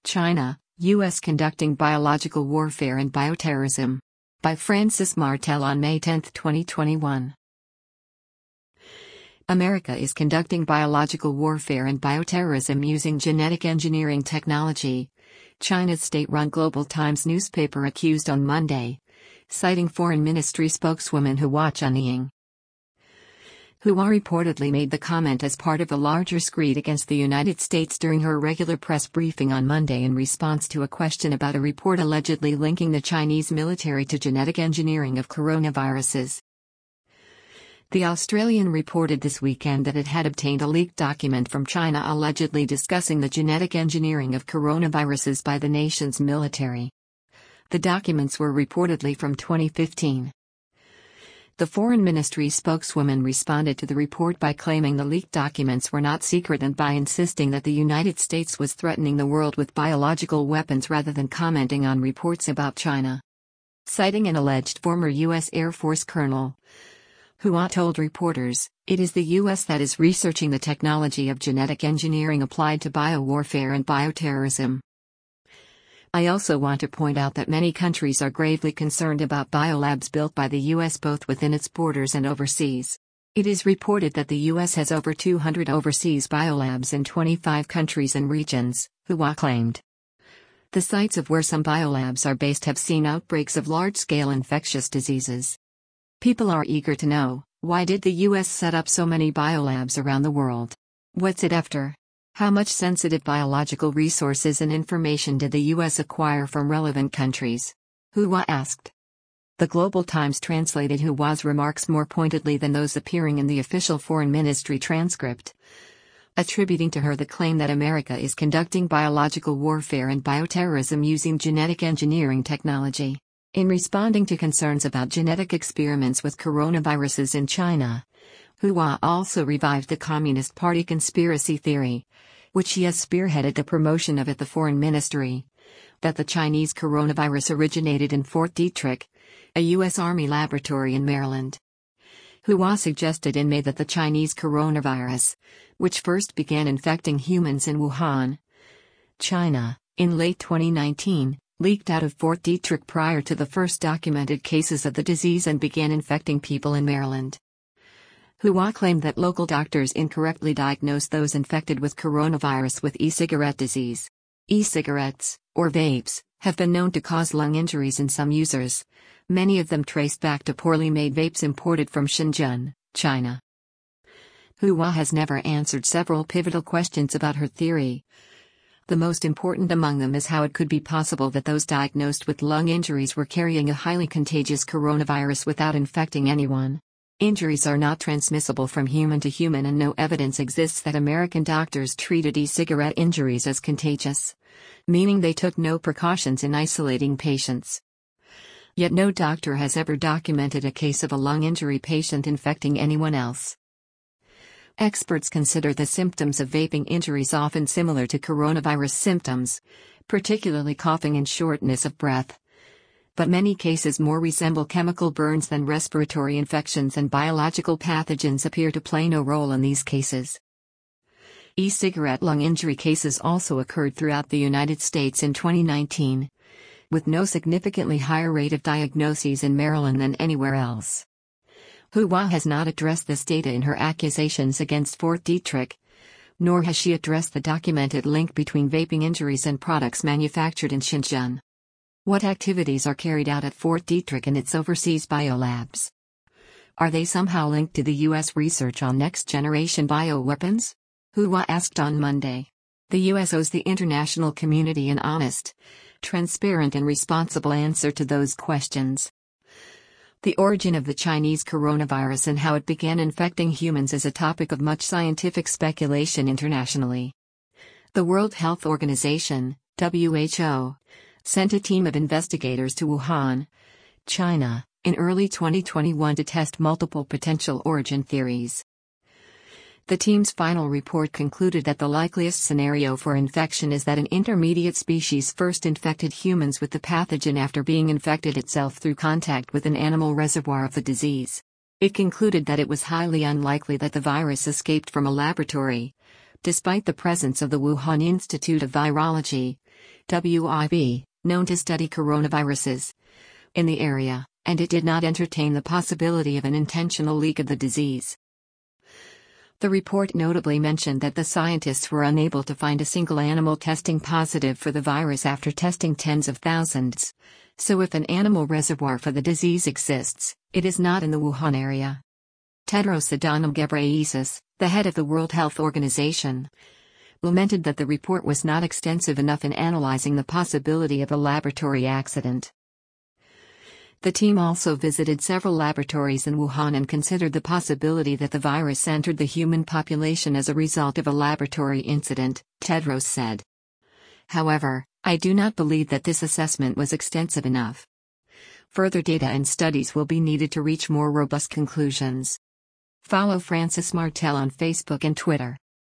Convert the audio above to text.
China, U.S. conducting biological warfare and bioterrorism. By Francis Martel on May 10, 2021. America is conducting biological warfare and bioterrorism using genetic engineering technology, China's state-run Global Times newspaper accused on Monday, citing Foreign Ministry spokeswoman Hua Chunying. Hua reportedly made the comment as part of a larger screed against the United States during her regular press briefing on Monday in response to a question about a report allegedly linking the Chinese military to genetic engineering of coronaviruses. The Australian reported this weekend that it had obtained a leaked document from China allegedly discussing the genetic engineering of coronaviruses by the nation's military. The documents were reportedly from 2015. The Foreign Ministry spokeswoman responded to the report by claiming the leaked documents were not secret and by insisting that the United States was threatening the world with biological weapons rather than commenting on reports about China. Citing an alleged former U.S. Air Force colonel, Hua told reporters, "It is the U.S. that is researching the technology of genetic engineering applied to biowarfare and bioterrorism. I also want to point out that many countries are gravely concerned about biolabs built by the U.S. both within its borders and overseas. It is reported that the U.S. has over 200 overseas biolabs in 25 countries and regions," Hua claimed. The sites of where some biolabs are based have seen outbreaks of large-scale infectious diseases. People are eager to know, why did the U.S. set up so many biolabs around the world? What's it after? How much sensitive biological resources and information did the U.S. acquire from relevant countries? Hua asked. The Global Times translated Hua's remarks more pointedly than those appearing in the official Foreign Ministry transcript, attributing to her the claim that America is conducting biological warfare and bioterrorism using genetic engineering technology. In responding to concerns about genetic experiments with coronaviruses in China, Hua also revived the Communist Party conspiracy theory, which she has spearheaded the promotion of at the Foreign Ministry, that the Chinese coronavirus originated in Fort Detrick, a U.S. Army laboratory in Maryland. Hua suggested in May that the Chinese coronavirus, which first began infecting humans in Wuhan, China, in late 2019, leaked out of Fort Detrick prior to the first documented cases of the disease and began infecting people in Maryland. Hua claimed that local doctors incorrectly diagnosed those infected with coronavirus with e-cigarette disease. E-cigarettes, or vapes, have been known to cause lung injuries in some users, many of them traced back to poorly made vapes imported from Shenzhen, China. Hua has never answered several pivotal questions about her theory. The most important among them is how it could be possible that those diagnosed with lung injuries were carrying a highly contagious coronavirus without infecting anyone. Injuries are not transmissible from human to human and no evidence exists that American doctors treated e-cigarette injuries as contagious, meaning they took no precautions in isolating patients. Yet no doctor has ever documented a case of a lung injury patient infecting anyone else. Experts consider the symptoms of vaping injuries often similar to coronavirus symptoms, particularly coughing and shortness of breath. But many cases more resemble chemical burns than respiratory infections, and biological pathogens appear to play no role in these cases. E-cigarette lung injury cases also occurred throughout the United States in 2019, with no significantly higher rate of diagnoses in Maryland than anywhere else. Hua has not addressed this data in her accusations against Fort Detrick, nor has she addressed the documented link between vaping injuries and products manufactured in Shenzhen. What activities are carried out at Fort Detrick and its overseas biolabs? Are they somehow linked to the U.S. research on next-generation bioweapons? Hua asked on Monday. The U.S. owes the international community an honest, transparent and responsible answer to those questions. The origin of the Chinese coronavirus and how it began infecting humans is a topic of much scientific speculation internationally. The World Health Organization, WHO, sent a team of investigators to Wuhan, China, in early 2021 to test multiple potential origin theories. The team's final report concluded that the likeliest scenario for infection is that an intermediate species first infected humans with the pathogen after being infected itself through contact with an animal reservoir of the disease. It concluded that it was highly unlikely that the virus escaped from a laboratory, despite the presence of the Wuhan Institute of Virology, WIV, known to study coronaviruses in the area, and it did not entertain the possibility of an intentional leak of the disease. The report notably mentioned that the scientists were unable to find a single animal testing positive for the virus after testing tens of thousands. So if an animal reservoir for the disease exists, it is not in the Wuhan area. Tedros Adhanom Ghebreyesus, the head of the World Health Organization, lamented that the report was not extensive enough in analyzing the possibility of a laboratory accident. The team also visited several laboratories in Wuhan and considered the possibility that the virus entered the human population as a result of a laboratory incident, Tedros said. However, I do not believe that this assessment was extensive enough. Further data and studies will be needed to reach more robust conclusions. Follow Francis Martel on Facebook and Twitter.